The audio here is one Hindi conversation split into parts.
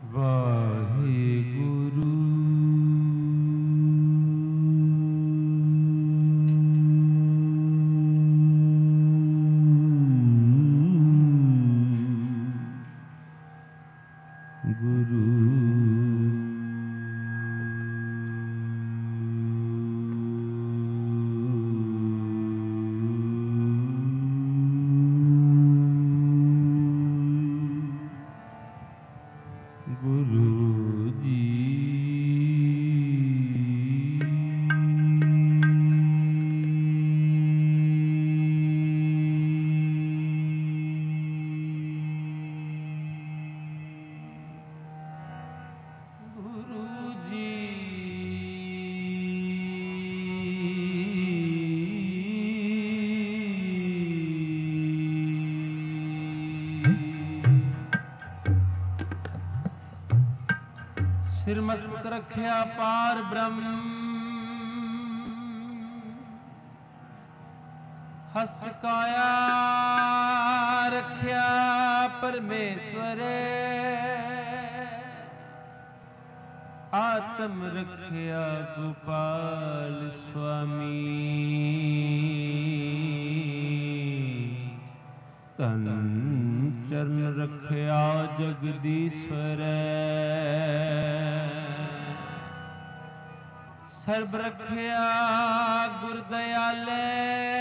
ਵਾਹਿਗੁਰੂ। ਗੁਰੂ ਗੁਰੂ ਜੀ। ਗੁਰੂ ਜੀ ਸਿਰ ਮਸਤਕ ਰੱਖਿਆ ਪਾਰ ਬ੍ਰਹਮ, ਹਸਤ ਕਾਇਆ ਰੱਖਿਆ ਪਰਮੇਸ਼ਵਰ, ਆਤਮ ਰੱਖਿਆ ਗੋਪਾਲ ਸੁਆਮੀ, ਤਨ ਚਰਨ ਰੱਖਿਆ ਜਗਦੀਸ਼ਵਰ, ਸਰਬ ਰੱਖਿਆ ਗੁਰ ਦਇਆਲੇ,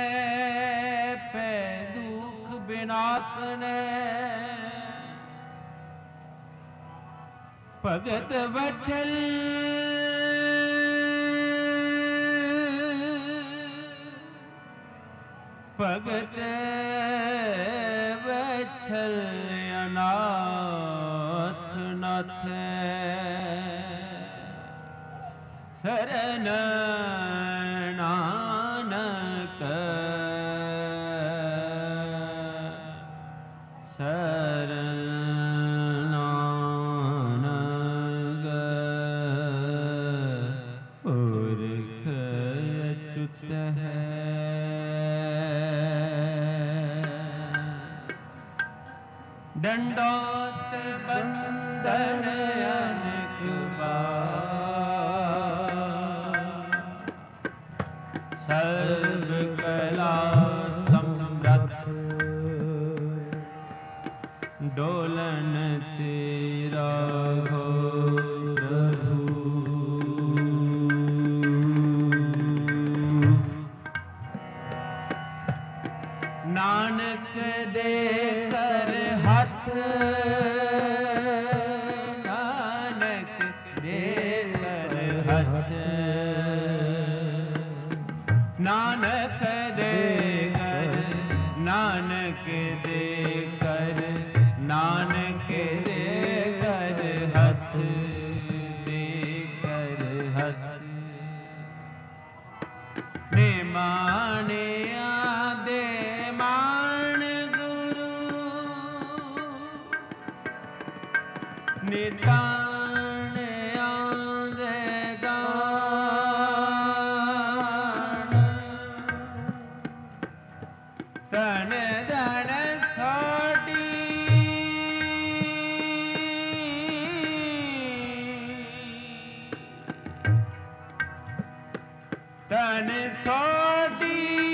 ਪੈ ਦੁਖ ਬਿਨਾਸਨੇ, ਭਗਤ ਵਚਲ ਭਗਤ ਵਚਲ ਅਨਾਥ ਨਾਥ, ਸਰਨ ਨਾਨਕ ਸਰਨ ਨਾਨਕ, ਪੁਰਖ ਅਚੁੱਤ ਹੈ। ਡੰਡੋਤ ਬੰਦਨ ਅਨੇਕ ਬਾਰ, ਸਰਬ ਕਲਾ ਸਮਰੱਥ, ਡੋਲਨ ਤੇਰਾ ਹੋ ਪ੍ਰਭੂ। ਨਾਨਕ ਦੇ ਕਰ ਹੱਥ, ਨਾਨਕ ਦੇ ਕਰ ਹੱਥ, ਨਾਨਕ ਦੇ ਕਰ, ਨਾਨਕ ਦੇ ਕਰ, ਨਾਨਕ ਦੇ ਕਰ ਹੱਥ, ਦੇ ਕਰ ਹੱਥ, ਨੇ ਮਾਣਿਆ ਦੇ ਮਾਣ ਗੁਰੂ, ਨਿਤਾਣਿਆਂ ਦੇ ਗਾਣ, ਧਨ ਧਨ ਸਾਡੀ ਧਨ ਸਾਡੀ,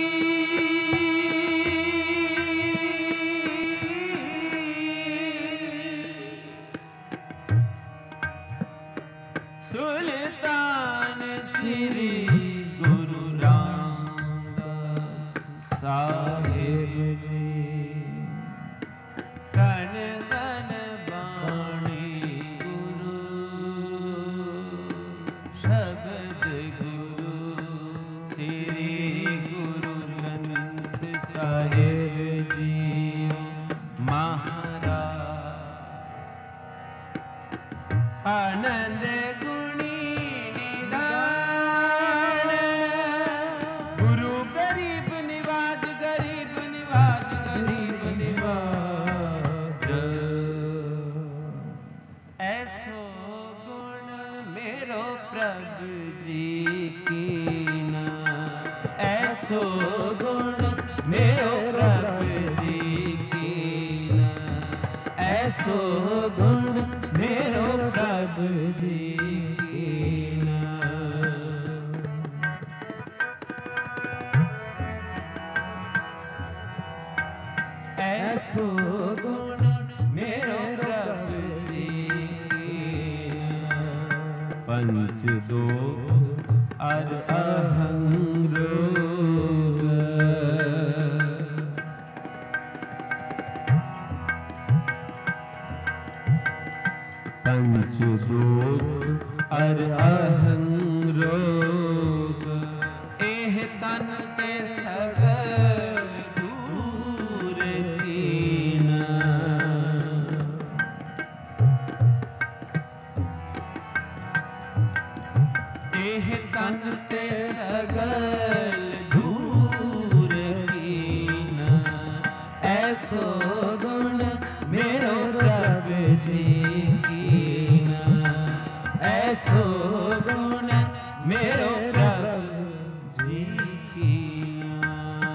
ਸੁਲਤਾਨ ਸ੍ਰੀ ਗੁਰੂ ਰਾਮਦਾਸ ਸਾਹਿਬ ਜੀ, ਧਨ ਧਨ ਬਾਣੀ ਗੁਰੂ, ਸ਼ਬਦ ਗੁਰੂ ਸ੍ਰੀ ਗੁਰੂ ਗ੍ਰੰਥ ਸਾਹਿਬ ਜੀ ਮਹਾਰਾਜ। ਆਨੰਦ ਗੁਣੀ ਨਿਦਾਨ, ਗੁਰੂ ਗਰੀਬ ਨਿਵਾਜ, ਗਰੀਬ ਨਿਵਾਜ, ਗਰੀਬ ਨਿਵਾਜ। ਐਸੋ ਗੁਣ मेरो प्रभ जी कीन, ऐसो गुण मेरो प्रभ जी कीन, ऐसो गुण मेरो पंच दोष अर अहं रोग। पंच दोष अर अहं रोग, एह तन ते सगल दूर कीना। एह तन ते सगल दूर कीना, ऐसो गुण मेरो प्रभु जी कीना। ऐसो गुण मेरो प्रभु जी कीना।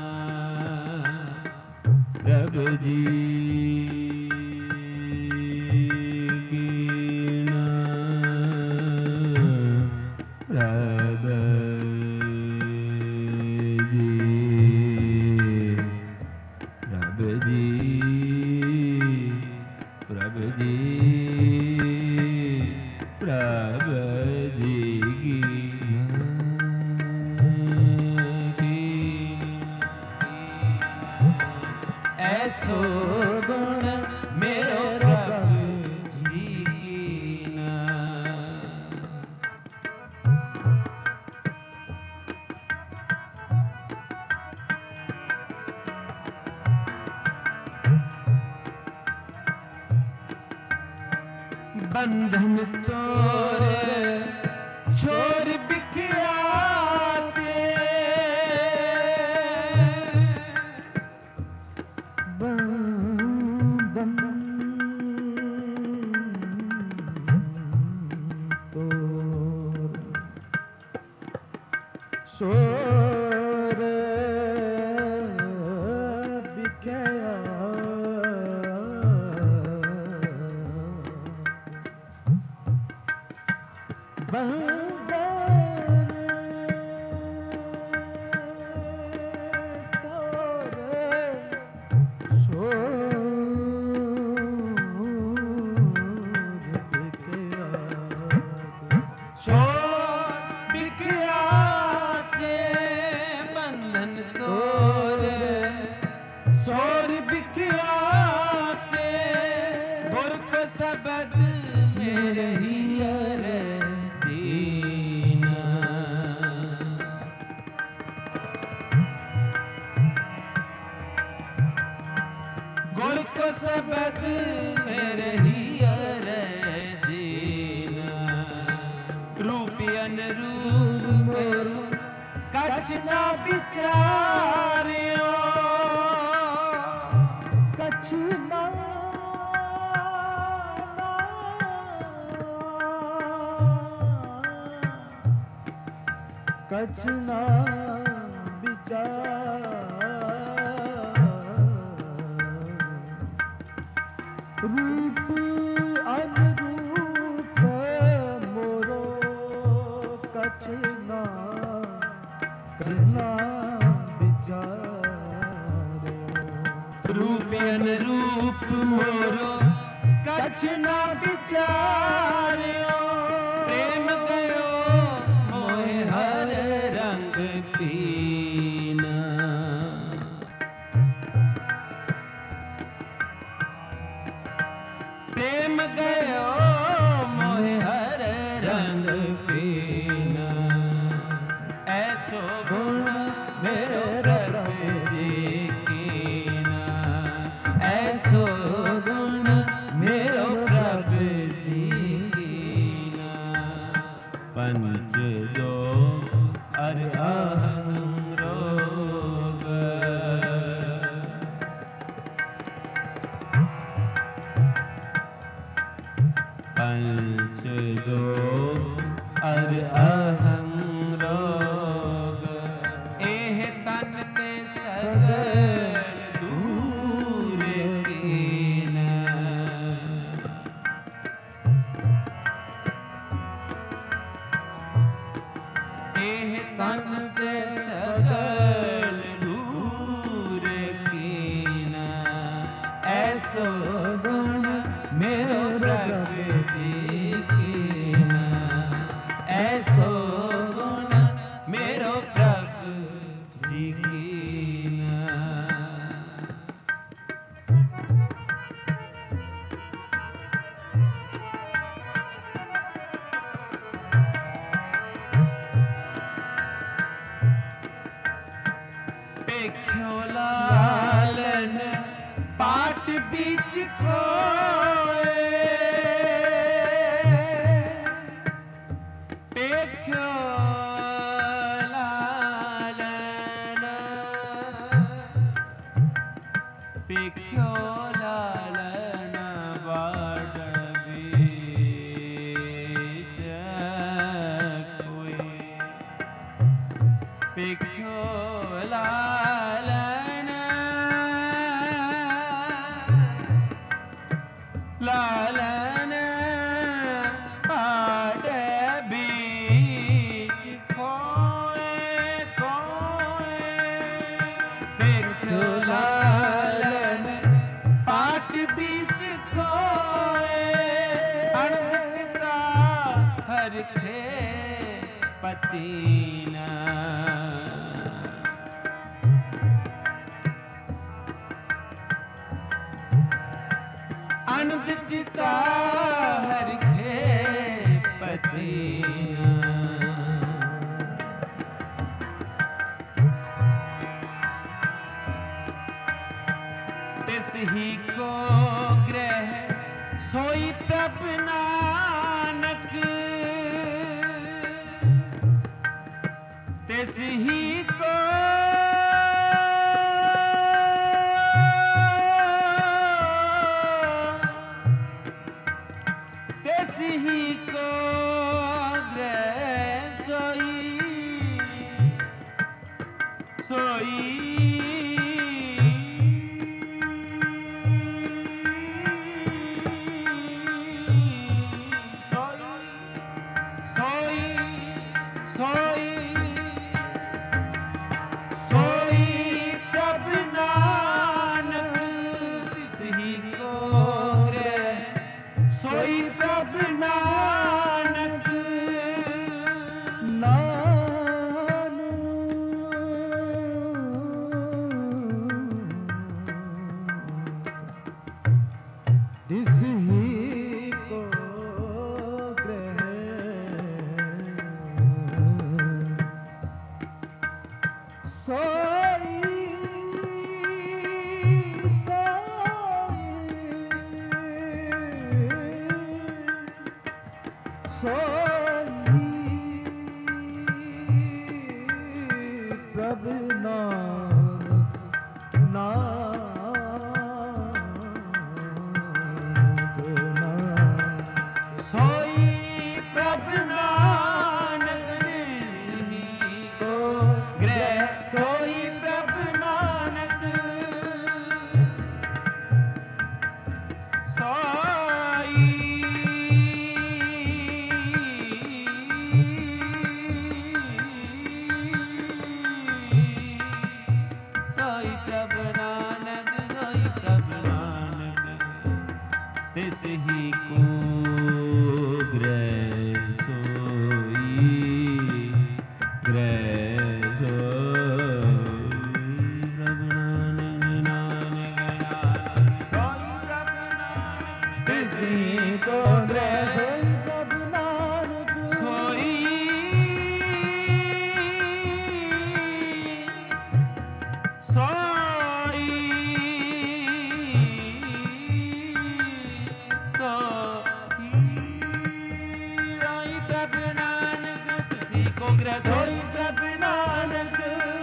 प्रभु जी कीना। प्रभु जी, प्रभु जी, प्रभु जी, प्रभु जी ऐसो गुण मेरो प्रभु जी कीना। बंधन तोरे छोर बिखराते, बंधन तोर छोर सबद मेरे हियर दीना। गुर को सबद मेरे हियर दीना। रूपी अनरूप कछ ना विचारियो, कछ ना कछ ना विचार। रूप अनुरूप मोरो कछ ना विचार। रूप अनुरूप मोरो कछ ना विचार्यो। प्रेम गयो मोहे हर रंग पीना। प्रेम गयो मोहे हर रंग पीना। ऐसो गुण मेरो प्रभु जी कीना। ऐसो गुण मेरो प्रभु जी कीना। पंच दोष अर अहं रोग। पंच दोष अर अहं रोग। एह तन ते सगल दूर कीना। एह तन ते सगल दूर कीना। ऐसो गुण मेरो प्रभु जी कीना। पेख्यो लालन पाट बीच खोए, पेख्यो लालन, पेख्यो लालन बाट बीच खोए, पेख्यो लालन, लालन बाट बीच खोए, खोए, पेख्यो लालन पाट बीच खोए, अणदिखता हरखे पतीना, अणदिखता हरखे पतीना, तिस ही को ग्रह सोई प्रभ नानक, तिस ही को तिस ही को ग्रह सोई सोई तिस ही को ग्रह सोई, ग्रह सोई, प्रभु नानक नानक सोई प्रभु नानक, तिस ही को ग्रह सोई प्रभु नानक, सोई सोई सोई प्रभु नानक,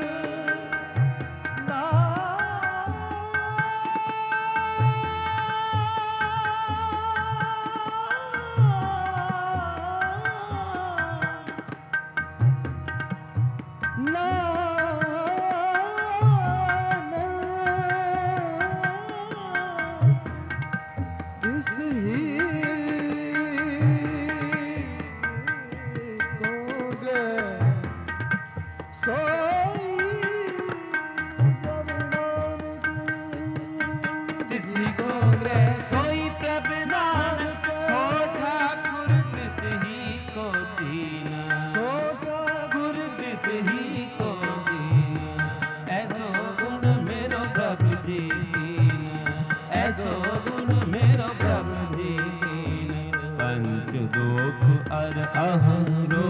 ऐसो गुण मेरो प्रभु दीन, पंच दोख अर अहं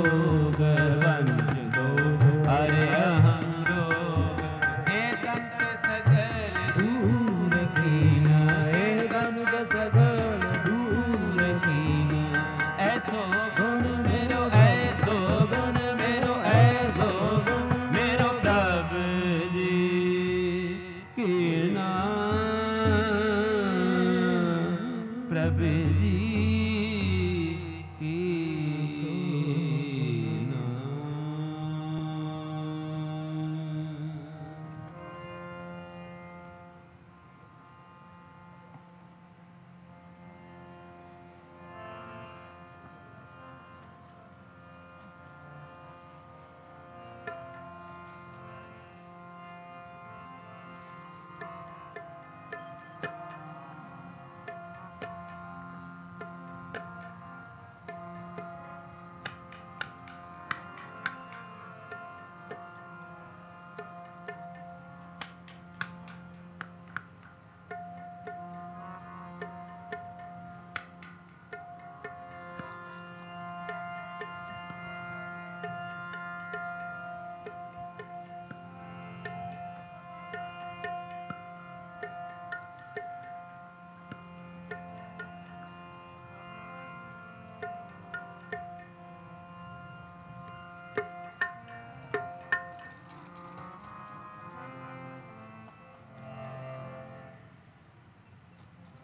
रोग, पंच दोख अर अहं रोग, एकंत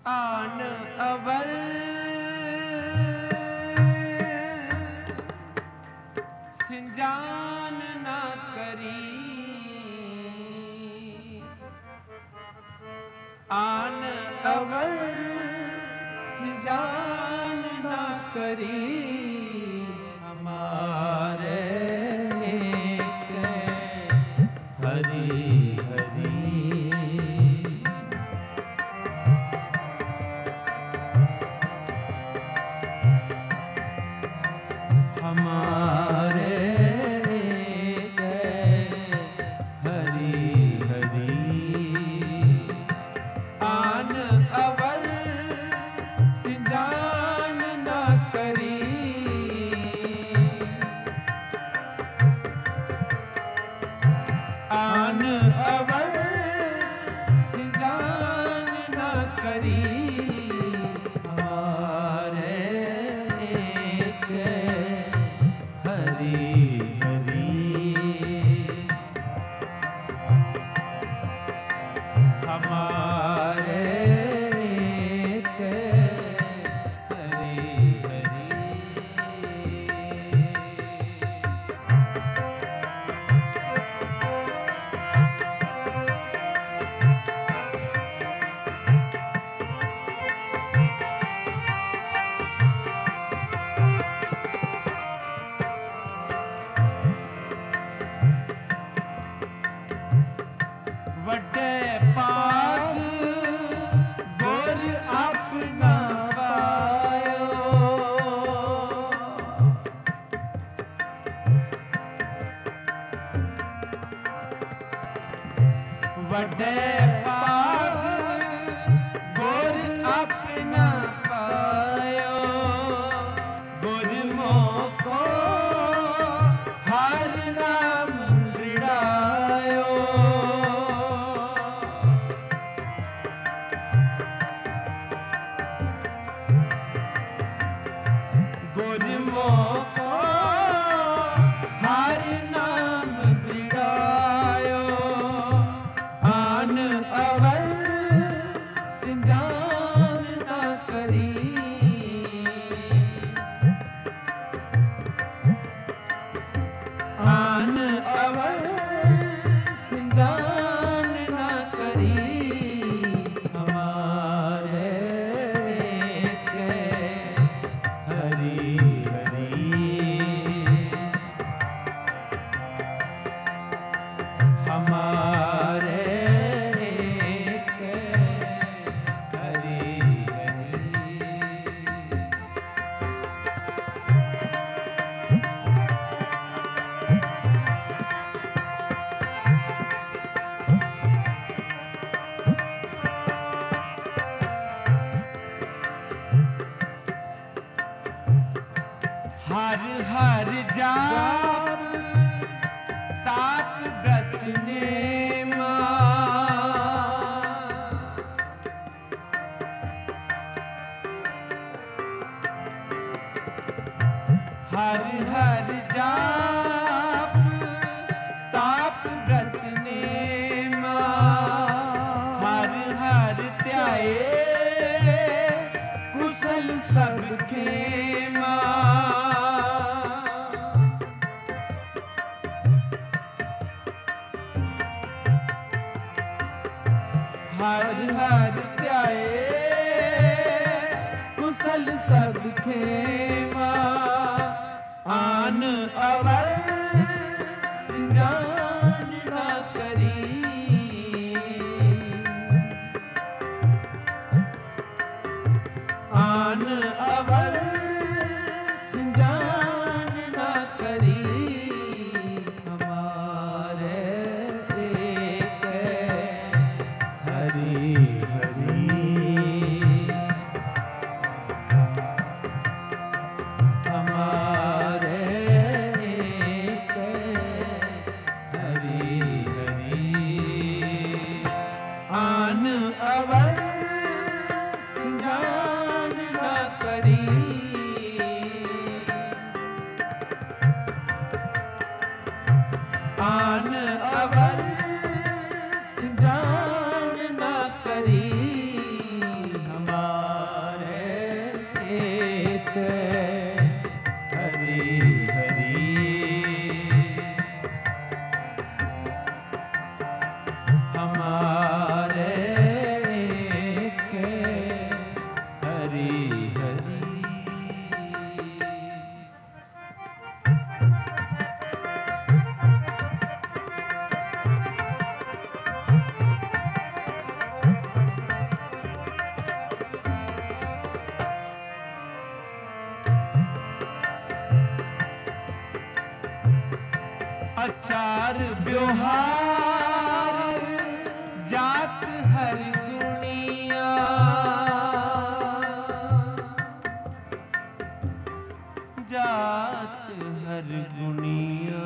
आन अवर सिंजान ना करी, आन अवर सिंजान ना करी, हमारे हरि हरि। हमारे हरि हरि। आन अवर सिंजान ना करी, आन अवर सिंजान ना करी, हमारे हरि हरि। हमारे हरि हरि। वड्डे पाग गुर अपना पायो, वड्डे पाग गुर अपना पायो, गुरमों को हर नाम दृढ़ायो, गुरमों को हर नाम दृढ़ायो, आन अवर सिंजान ना करी, आन अवर सिंजान ना करी, हमारे हरि हरि। हमारे हरि हरि। हर हर जाप ताप व्रत नेमा, हर हर जाप ताप व्रत नेमा, हर हर त्याए कुशल सब खेमा, हर हर त्याए कुशल सब खेमा, आन अवर सिंजान ना करी, आन अवर सिंजान ना करी, हमारे हरि हरि। हमारे हरि हरि। आन अवर सिंजान ना करी, आन अवर सिंजान ना करी, हमारे आचार व्यवहार जात हर गुणिया, जात हर गुणिया।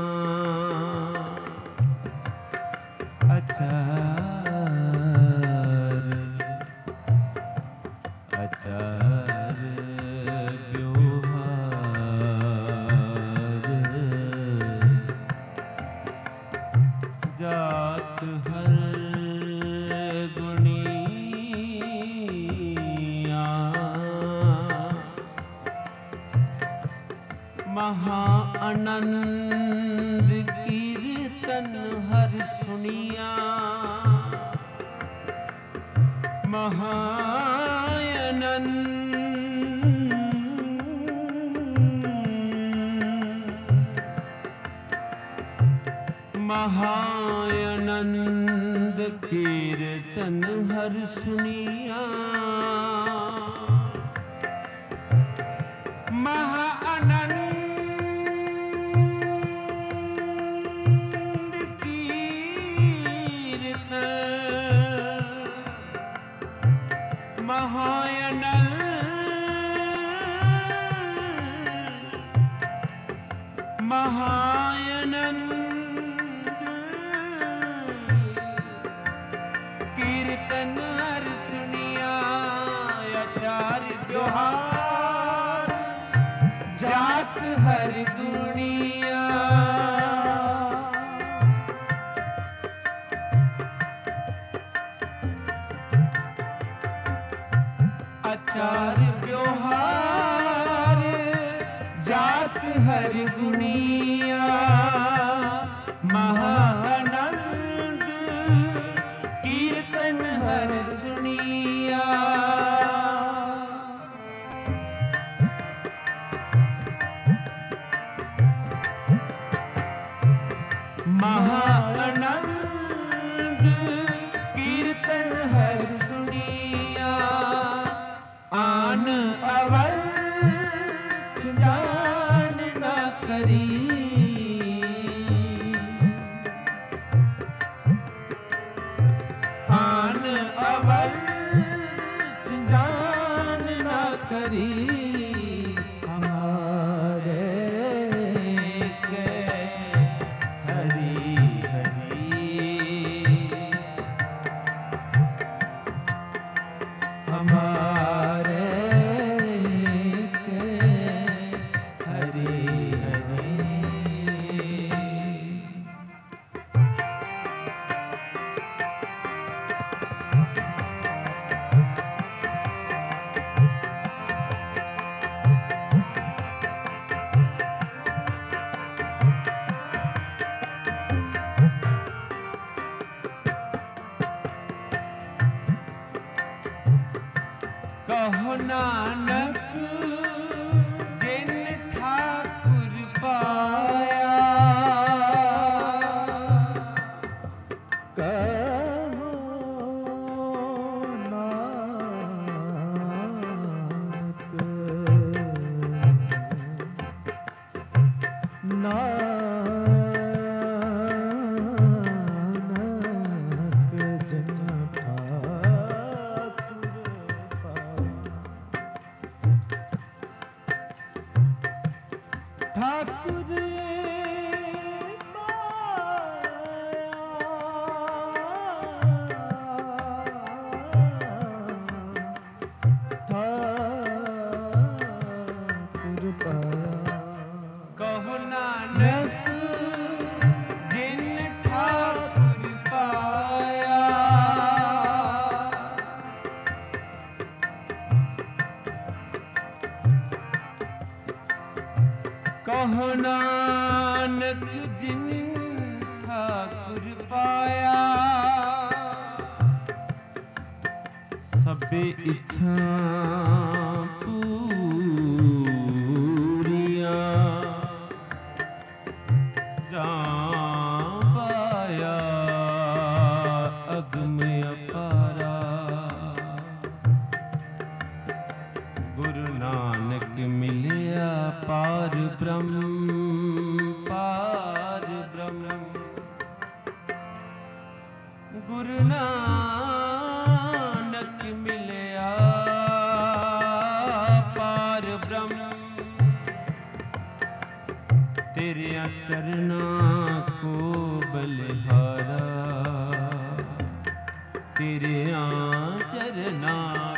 आचार आचार व्यवहार जात हर गुणिया। महा आनंद कीर्तन हर सुनिया, महानंद कीर्तन हर सुनिया। महाआनंद कीर्तन महानंद कीर्तन हर सुनिया। आचार व्यवहार जात हर गुणिया। आचार व्यवहार जात हर गुणिया। महानंद कीर्तन हर सुनिया। महानंद कीर्तन हर सुनिया। आन अवर जान न करी, आन अवर जान न करी। हमारे के हरि हरि, हमारे के हरि हरि। कहो नानक जिन ठाकुर पाया, कहो नानक नानक जिन ठाकुर कहो नानक जिन ठाकुर पाया। कहो नानक जिन ठाकुर पाया। सबे इच्छा पूरिया, जान पाया अगम अपारा। गुरु नानक मिलिया पार ब्रह्म, पार गुरु नानक मिलया पार ब्रह्म तेरे चरना को बलिहारा तेरे चरना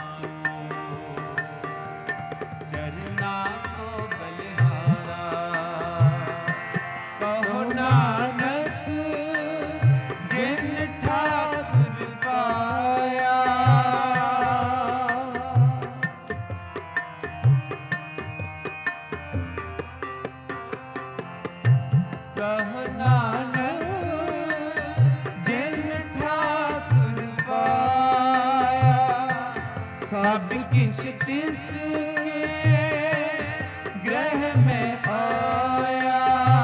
को बलिहारा कहो नानक जिन ठाकुर पाया कहो नानक जिन ठाकुर पाया सब किछ तिस ग्रह में आया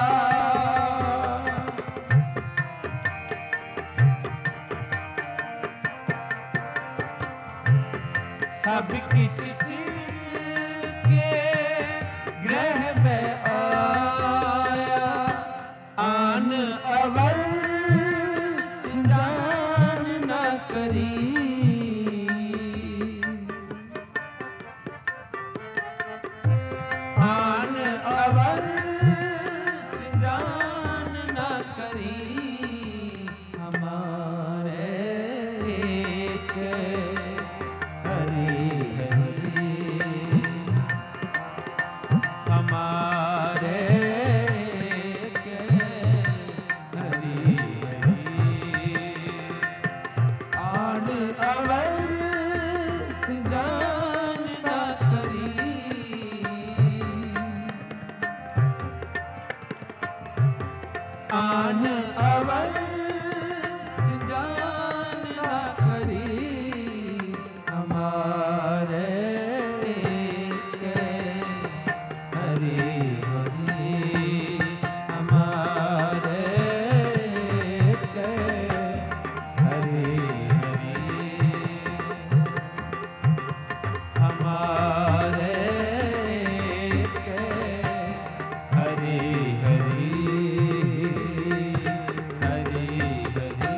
सब किछ जिसके ग्रह में आया आन अवर जान न करी आन अवर जान न करी हमारे एक हरि हरि हमारे एक हरि हरि आन अवर जान न करी आन अवर जान न करी हमारे एक हरि हरि हमारे एक हरि हरि हमारे एक हरि हरि हरि हरि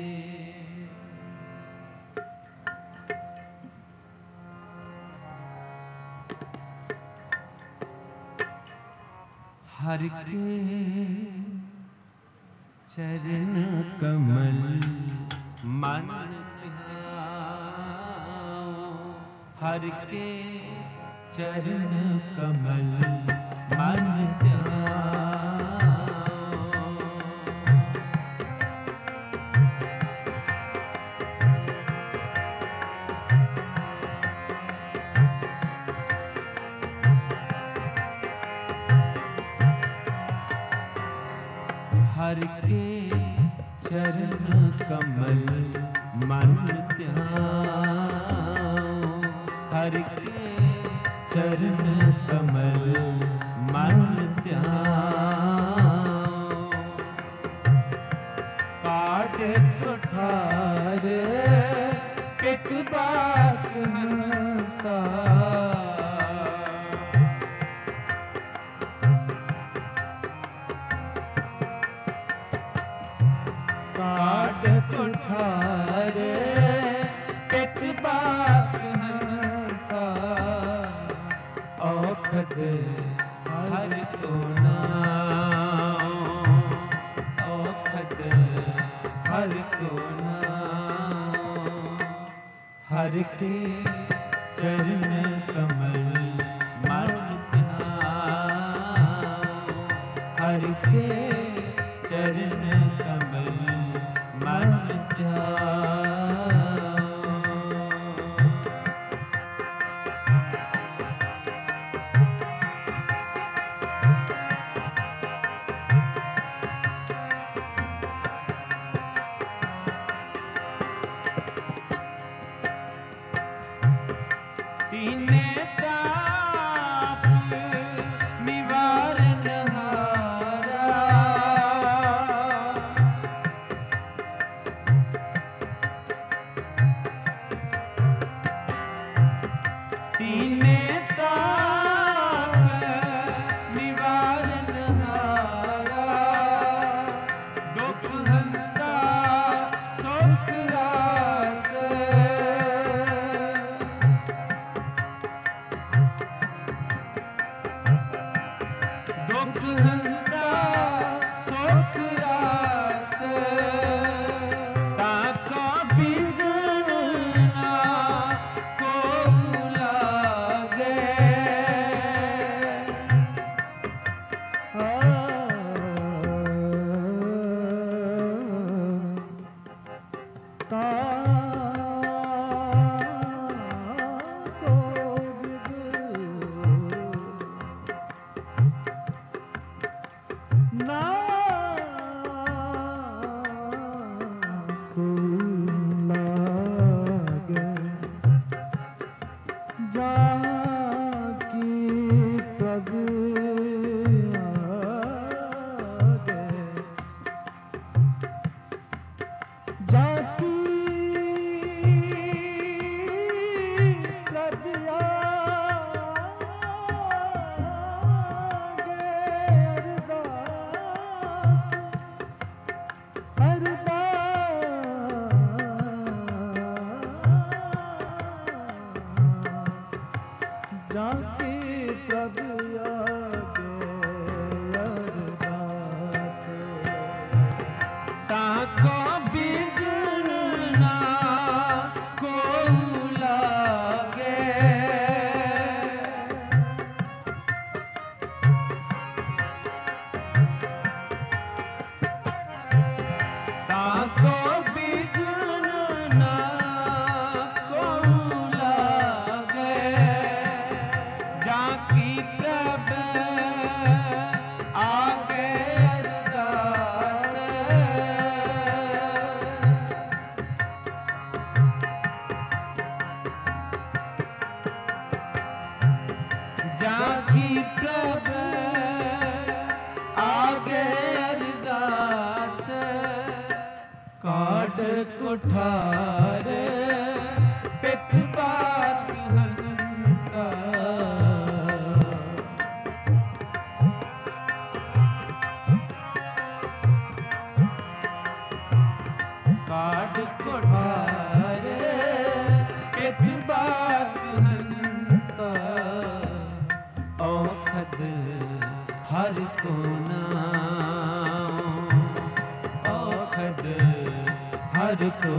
हर के चरण कमल मन ध्याओ हर के चरण कमल मन ध्याओ हर के चरण कमल मन ध्याओ हर के चरण कमल मन ध्याओ काट कुठार पिक बात हंता काट कुठार पित बात हंता औखद हर को नाओ औखद हर को नाओ हर के चरण कमल मन ध्याओ हर के चरण कमल मन ध्याओ तीने ताप निवारण हारा हंता सुख रास ताका बिगन ना को लागे जाके प्रभु अरदास ताको बिगन ना को लागे ताको बिगन ना को लागे जाकी प्रभ आगे अरदास जाकी प्रभ आगे अरदास काट कुठार पित बात हंता काट कुठार पित बात हंता औखद हर को नाम औखद हर को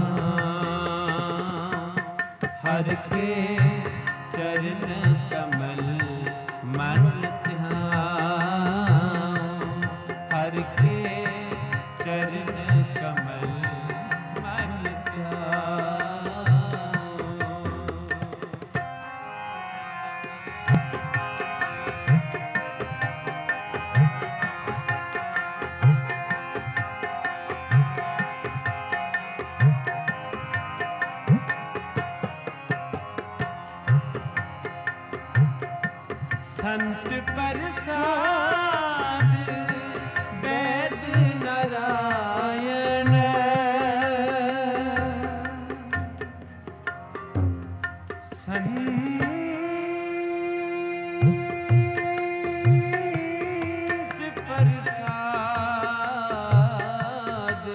नाम हर के चरण कमल मन ध्यान हर के चरण कमल मन ध्यान संत प्रसाद वेद नारायण संत प्रसाद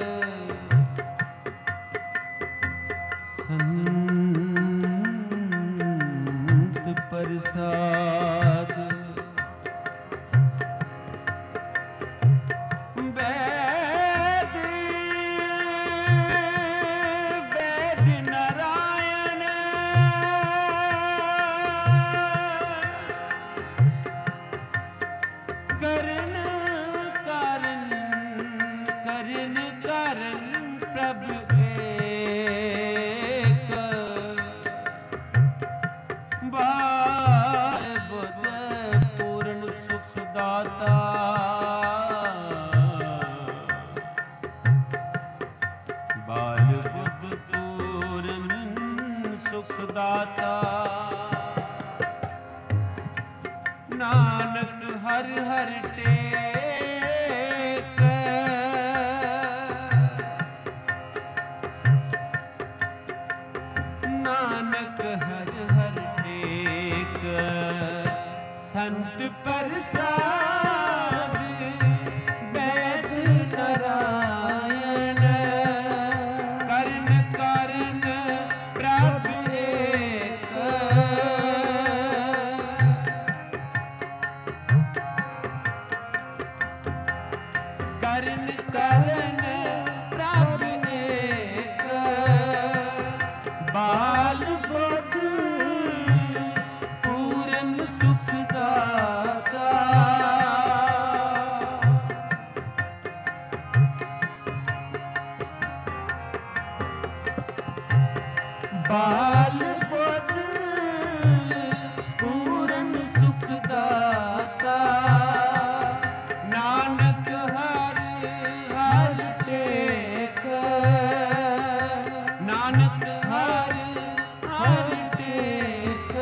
संत प्रसाद वेद वेद नारायण करण कारण करण कारण प्रभु एक बाल बुध पूर्ण सुख दाता बाल बुध पूर्ण सुख दाता नानक हर हर टेक नानक हर हर टेक संत प्रसाद वेद नारायण करण कारण प्रभु एक चरण करण प्रभ एक बाल बुध पूरन सुख दाता बाल बुध पूरन सुख दाता नानक हर हर टेक नानक हर हर टेक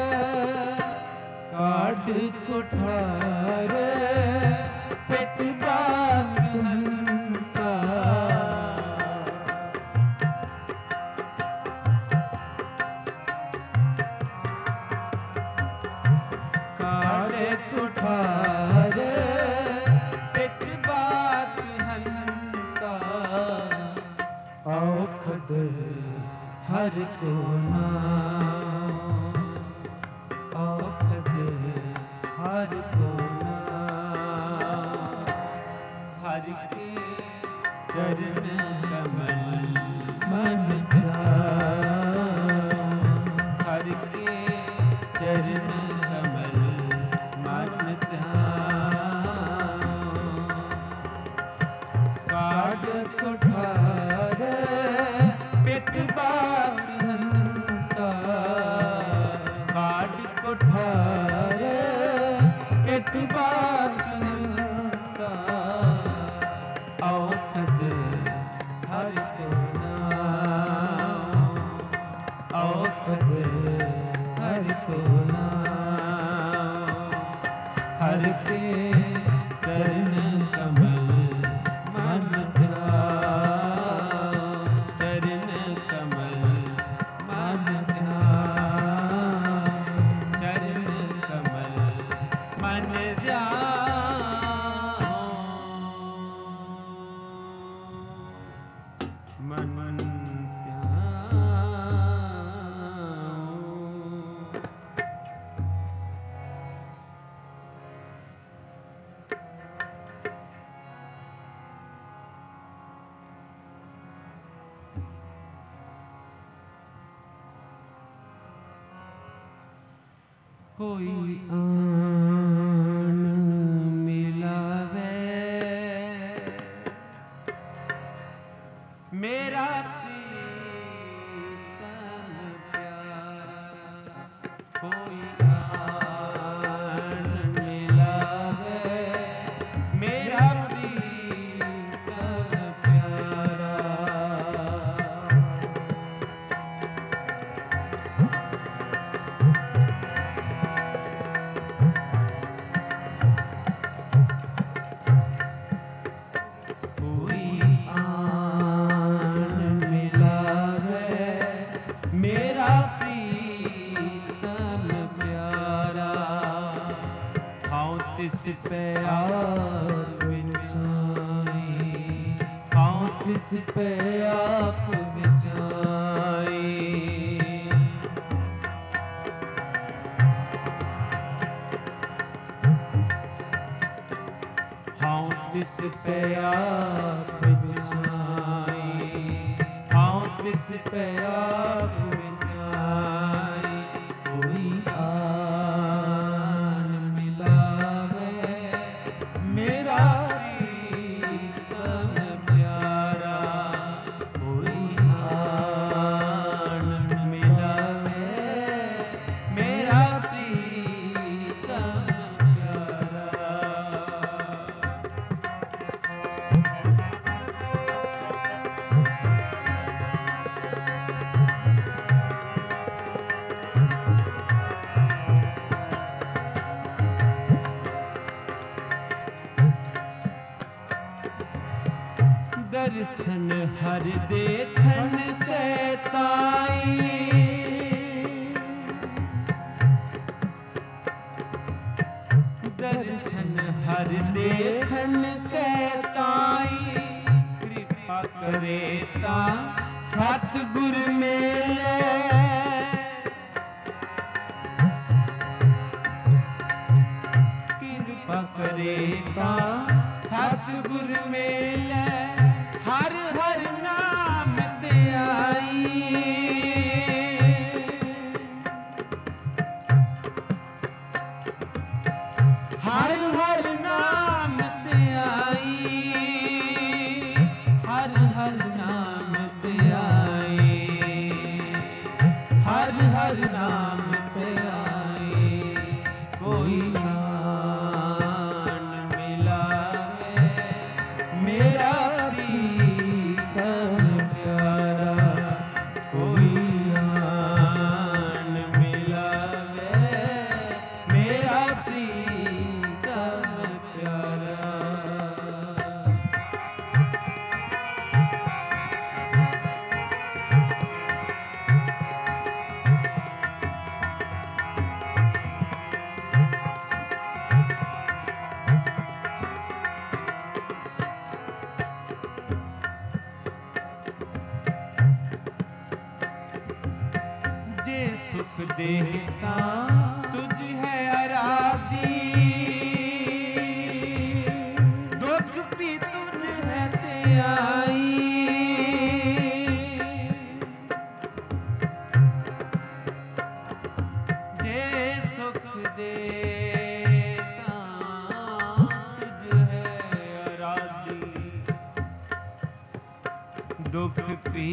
काढ़ कुठार पित बाग हंता कुठार पित बात हंता औखद हर को नाम औखद हर को नाम हर के चरण कमल मन ध्यान हर के चरण कमल मन ध्यान काढ़ कुठार पित बाग हंता काढ़ कुठार पित बाग हंता औखद हर को नाम औखद हर को नाम हर के चरण कमल मन ध्यान चरण कमल मन ध्यान चरण कमल मन ध्यान मन कोई आन मिलावे मेरा प्रीतम प्यारा कोई आन मिलावे मेरा प्रीतम प्यारा तिस पे आप विचाई हाँ तिस पे आप विचाई हाँ तिस पे आप विचाई हाँ तिस पे आप विचाई कोई आन मिलावे मेरा प्रीतम प्यारा कोई आन मिलावे मेरा प्रीतम प्यारा दर्शन हर देखन के ताई दर्शन हर देखन के ताई कृपा करे ता सतगुर मेले कृपा करे ता सतगुर मेले हर हर नाम ते आई हर हर नाम ते आई हर हर नाम ते आई हर हर नाम पे आए कोई नाम मिलावे मेरा प्रीतम प्यारा कोई नाम मिलावे मेरा प्रीतम प्यारा। जे सुख देता तुझ है आराधी दुख भी तुझ है ते आई जे सुख देता तुझ है आराधी दुख भी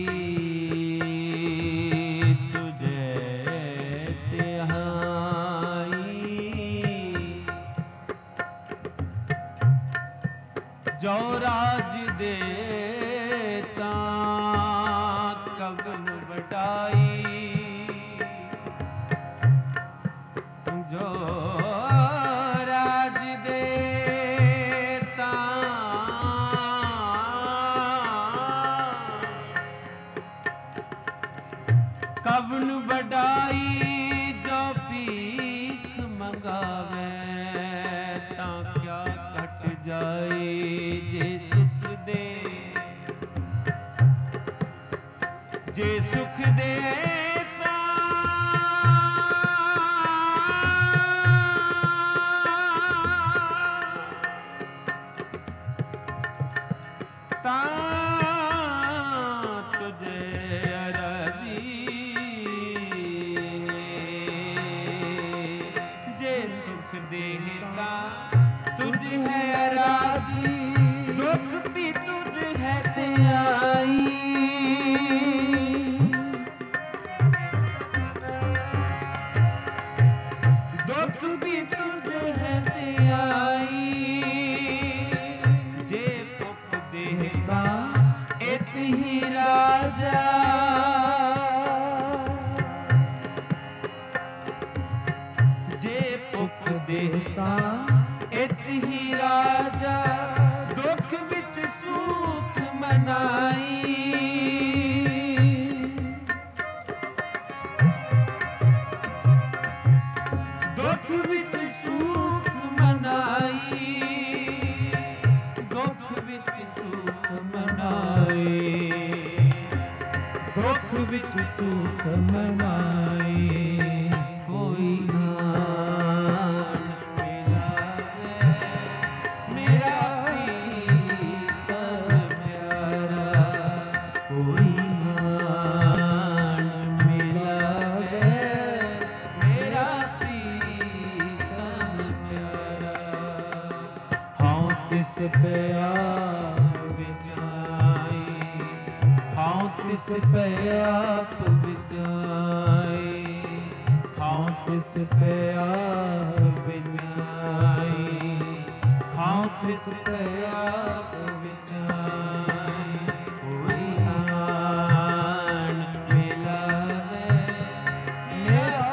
जो राज देता कवन बढ़ाई जो राज देता कवन बढ़ाई जो भीख मंगावे ता क्या कट जाए जे सुख दे जे सुख देता ता तुझे अरदी जे सुख देता तुझ है आराधी दुख भी तुझ है ते आई दुख भी तुझ है ते आई जे भुख देता इत ही राजा जे भुख देता इत ही राजा दुख विच सुख मनाई दुख विच सुख मनाई दुख विच सुख मनाई दुख विच सुख मनाई कोई पे आप बिचाई हाँ तिस पे आप बिचाई हाँ तिस पे आप बिचाई हाँ तिस पे आप बिचाई कोई आन मिला है मेरा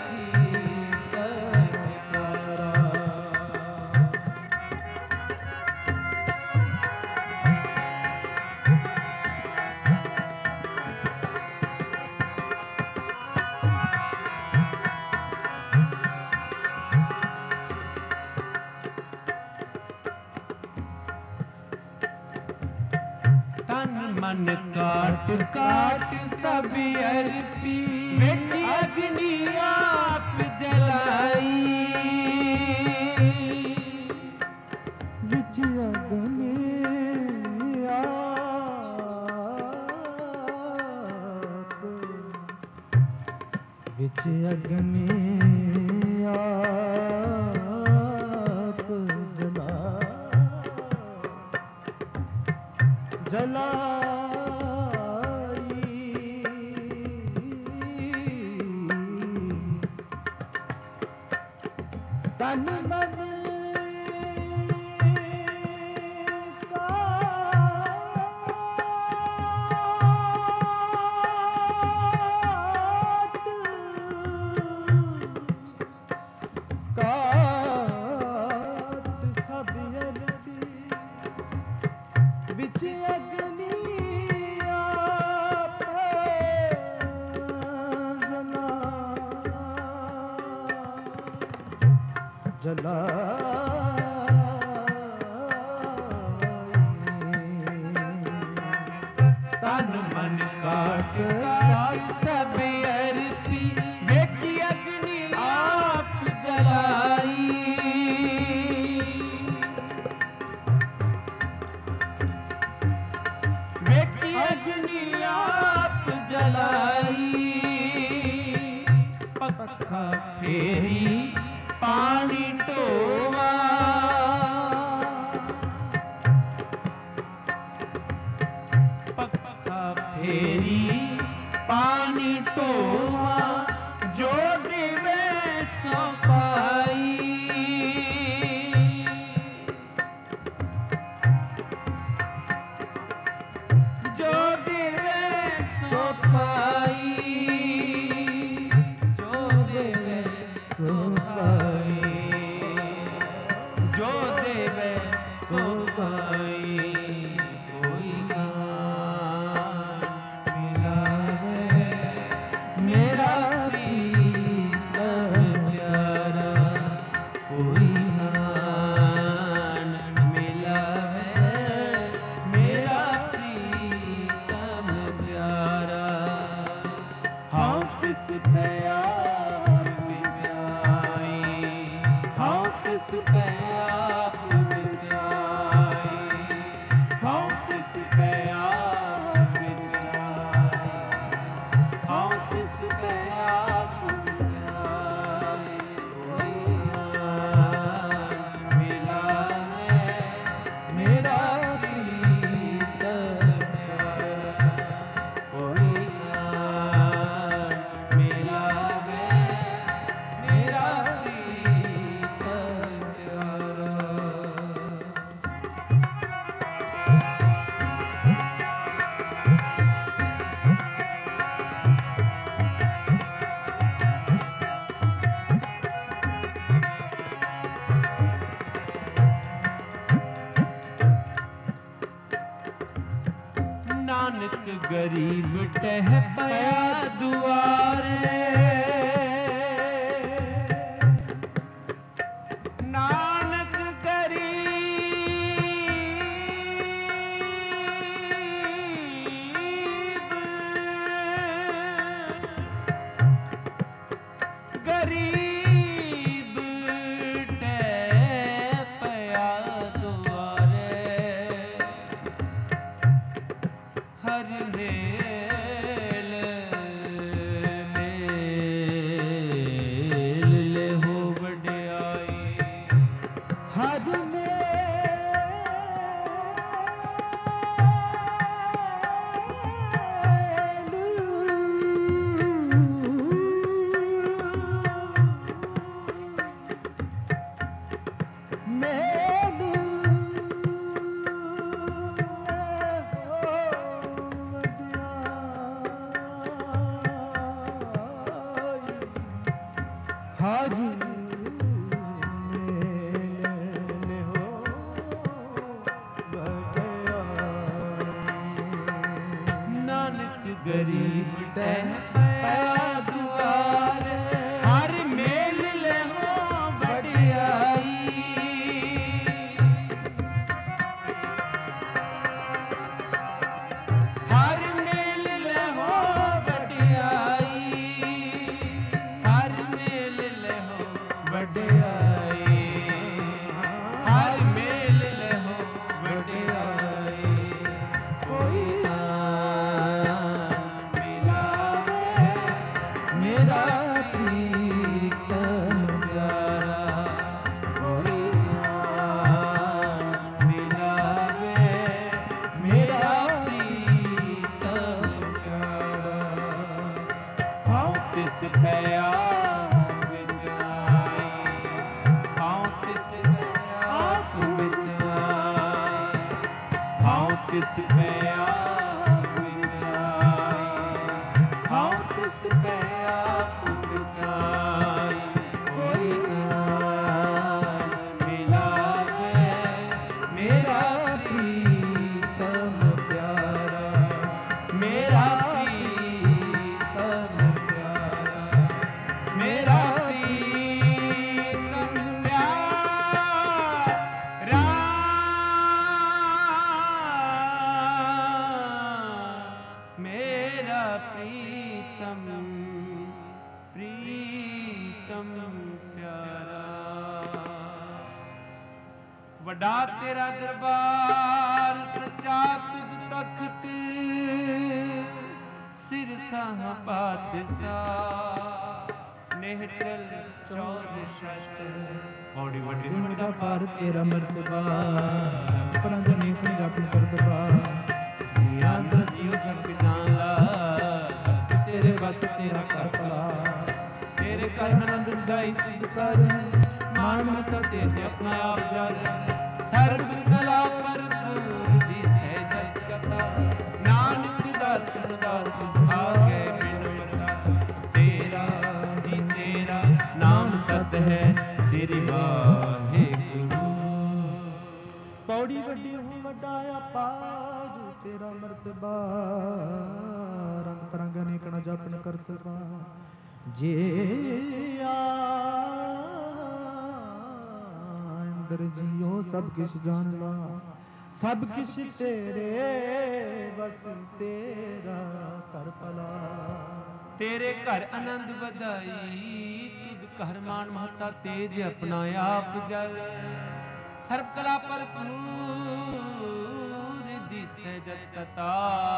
तन मन काट काट सब अर्पी बिच अग्नि आप जलाई विच अग्नि आप, विच अग्नि आप जलाई, तन मन तन मन काट काट सब अर्पी, विच अग्नि आप जलाई। विच अग्नि आप जलाई, पक्का फेरी पानी टोवा। फेरी पानी टोवा, जो देवे सो पाई। जो देवे सो पाई, जो देवे सो पाई, जो देवे सो पाई। कोई मेरा प्रीतम प्यारा, कोई नान मिला है। मेरा प्रीतम प्यारा, हाँ किस से आप जाए, हाँ किस से आप जाए, हाँ किस से आप जाए, हाँ किस पे आप जाए। कोई मिला है मेरा प्रीतम प्यारा, कोई मिला है मेरा प्रीतम प्यारा। नानक गरीब टह पया दुआरे, नानक गरीब टह पया दुआरे। हर मेल मेल ले हो वड्याई, हर नानक गरीब टह पया दुआरे, हर मेल ले हो वड्याई। हर मेल ले हो वड्याई, हर मेल ले हो वड्याई, हर मेल ले हो ਵੱਡਾ ਤੇਰਾ ਦਰਬਾਰ ਸੱਚਾ ਤੁਧ ਤਖਤ ਸਿਰ ਸਾਹ ਪਾਤਸ਼ਾਹ ਨਿਹਚਲ ਚੌਧ ਸ਼ਸ਼ਟ ਔੜੀ ਵੱਡੀ ਵੱਡਾ ਪਾਰ ਤੇਰਾ ਮਰਤਬਾ ਪਰੰਗ ਨੀਤ ਜਪਨ ਕਰਤਬਾ ਜੀਆਂ ਦਾ ਜੀਉ ਸਭ ਪਿਤਾਲਾ ਸਭ ਤੇਰੇ ਬਸ ਤੇਰਾ ਕਰਤਲਾ ਤੇਰੇ ਕਰਨ ਆਨੰਦ ਉਦਾਈ ਤੁਧ ਪਰ ਮਾਨ ਮਹਤਾ ਤੇ ਆਪਣਾ ਆਪ ਜਰ ਸਰਬ ਕਲਾ ਭਰਪੂਰ ਦੀ ਸਹਿਜ ਕਥਾ ਨਾਨਕ ਦਾਸ ਦਾਸ ਆਗੇ ਬਿਨ ਬਤਾ ਤੇਰਾ ਜੀ ਤੇਰਾ ਨਾਮ ਸਤ ਹੈ ਸ੍ਰੀ ਵਾਹਿਗੁਰੂ। ਪੌੜੀ ਵੱਡੀ ਹੂੰ ਵੱਡਾ ਆਪਾਜੂ ਤੇਰਾ ਮਰਤਬਾ ਰੰਗ ਪਰੰਗ ਅਨੇਕਣ ਜਪਨ ਕਰਤਬਾ ਜੇ ਅੰਦਰ ਜੀਓ ਸਭ ਕਿਛ ਜਾਣ ਲਾ ਸਭ ਕਿਛ ਤੇਰੇ ਬਸ ਤੇਰਾ ਕਰ ਭਲਾ ਤੇਰੇ ਘਰ ਆਨੰਦ ਵਧਾਈ ਤੁਧ ਘਰ ਮਾਨ ਮਹਤਾ ਤੇਜ ਆਪਣਾ ਆਪ ਜਲ ਸਰਬ ਕਲਾ ਭਰਪੂਰ ਦਿਸੈ ਜਤਤਾ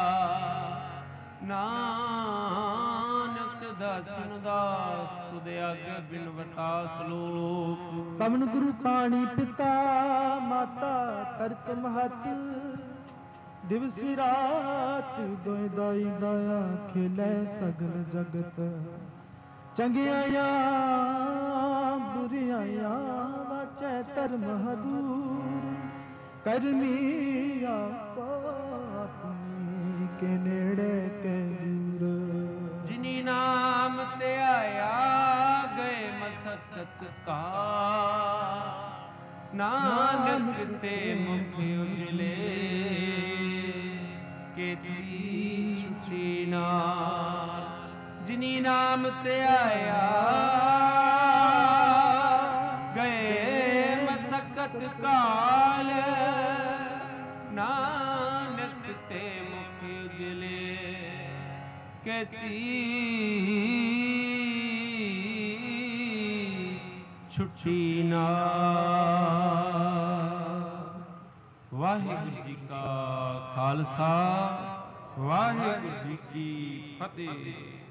ਨਾਨਕ ਦਾਸਨ ਦਾਸ ਤੁਧ ਆਗੇ ਬਿਨਵਤਾ ਸਲੋਕ ਪਵਨ ਗੁਰੂ ਪਾਣੀ ਪਿਤਾ ਮਾਤਾ ਤਰਤ ਮਹਤ ਦਿਵਸ ਰਾਤ ਦੋਇ ਦਾਈ ਦਇਆ ਖਿਲੇ ਸਗਲ ਜਗਤ ਚੰਗਿਆਇਆ ਬੁਰਿਆਇਆ ਵਾਚੈ ਧਰਮ ਹਦੂਰ ਕਰਮੀ ਆਪੋ ਆਪਣੀ ਕੇ ਨੇੜੇ ਕੇ ਦੂਰ ਜਿਨੀ ਨਾਮ ਤੇ ਆਇਆ ਗਏ ਮਸਕਤ ਕਾ ਨਾਨਕ ਤੇ ਮੁਖ ਉਜਲੇ ਕੇਤੀ ਛੁਟੀ ਨਾਲ ਜਿਨੀ ਨਾਮ ਤੇ ਆਇਆ ਗਏ ਮਸਕਤ ਕਾਲ ਨਾਨਕ ਤੇ ਮੁਖ ਉਜਲੇ ਕੇਤੀ ਛੁਟੀ ਨਾਲ। ਵਾਹਿਗੁਰੂ ਜੀ ਕਾ ਖਾਲਸਾ ਵਾਹਿਗੁਰੂ ਜੀ ਕੀ ਫਤਿਹ।